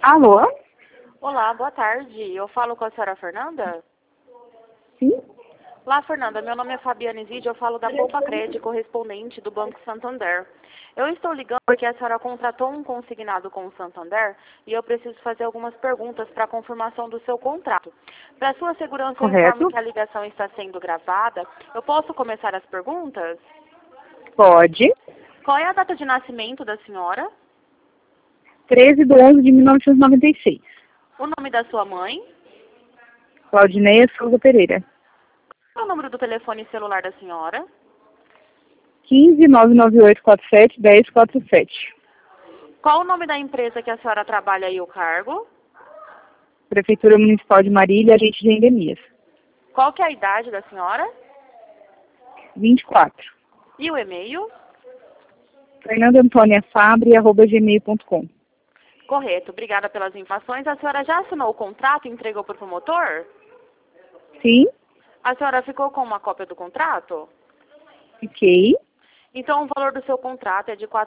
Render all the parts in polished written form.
Alô? Olá, boa tarde. Eu falo com a senhora Fernanda? Sim? Olá, Fernanda. Meu nome é Fabiana Zidio, eu falo da Poupa Crédito, correspondente do Banco Santander. Eu estou ligando porque a senhora contratou um consignado com o Santander e eu preciso fazer algumas perguntas para a confirmação do seu contrato. Para sua segurança, eu informo Correto? que a ligação está sendo gravada. Eu posso começar as perguntas? Pode. Qual é a data de nascimento da senhora? 13/11/1996. O nome da sua mãe? Claudineia Souza Pereira. Qual é o número do telefone celular da senhora? 15 99847-1047. Qual o nome da empresa que a senhora trabalha e o cargo? Prefeitura Municipal de Marília, agente de endemias. Qual que é a idade da senhora? 24. E o e-mail? fernandaantoniafabre@gmail.com. Correto, obrigada pelas informações. A senhora já assinou o contrato e entregou para o promotor? Sim, A senhora ficou com uma cópia do contrato? fiquei. Então, o valor do seu contrato é de R$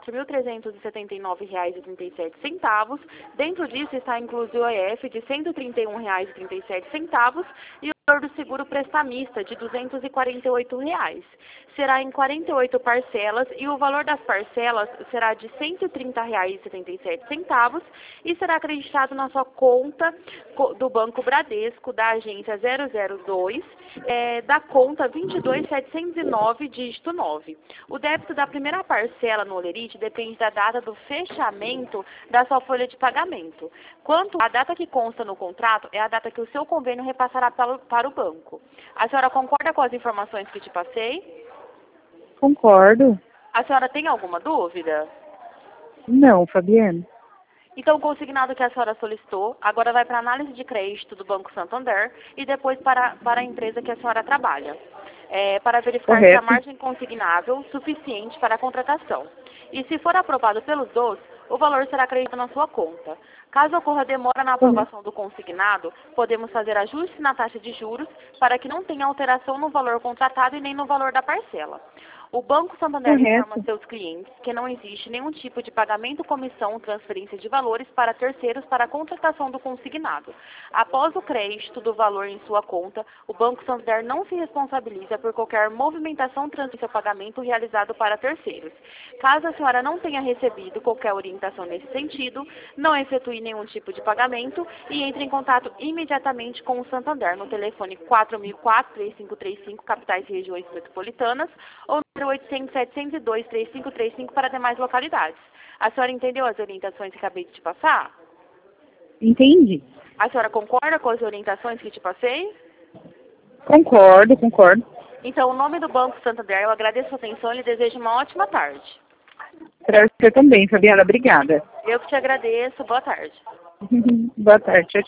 4.379,37. Dentro disso está incluso o EF de R$ 131,37 e o valor do seguro prestamista de R$ 248. Será em 48 parcelas e o valor das parcelas será de R$ 130,77 e será acreditado na sua conta do Banco Bradesco, da agência 002, da conta 22709, dígito 9. O débito da primeira parcela no Olerite depende da data do fechamento da sua folha de pagamento. Quanto à data que consta no contrato, é a data que o seu convênio repassará para o banco. A senhora concorda com as informações que te passei? Concordo. A senhora tem alguma dúvida? Não, Fabiana. Então, o consignado que a senhora solicitou agora vai para a análise de crédito do Banco Santander e depois para a empresa que a senhora trabalha, para verificar se a Correto. margem consignável suficiente para a contratação. E se for aprovado pelos dois, o valor será acreditado na sua conta. Caso ocorra demora na aprovação do consignado, podemos fazer ajuste na taxa de juros para que não tenha alteração no valor contratado e nem no valor da parcela. O Banco Santander informa Correto. seus clientes que não existe nenhum tipo de pagamento, comissão ou transferência de valores para terceiros para a contratação do consignado. Após o crédito do valor em sua conta, o Banco Santander não se responsabiliza por qualquer movimentação, transferência ou pagamento realizado para terceiros. Caso a senhora não tenha recebido qualquer orientação nesse sentido, não efetue nenhum tipo de pagamento e entre em contato imediatamente com o Santander no telefone 4004-3535, capitais e regiões metropolitanas, ou 0800-702-3535 para demais localidades. A senhora entendeu as orientações que acabei de te passar? Entendi. A senhora concorda com as orientações que te passei? Concordo. Então, o nome do Banco Santander, eu agradeço a atenção e lhe desejo uma ótima tarde. Para você também, Fabiana. Obrigada. Eu que te agradeço. Boa tarde. Boa tarde. Tchau,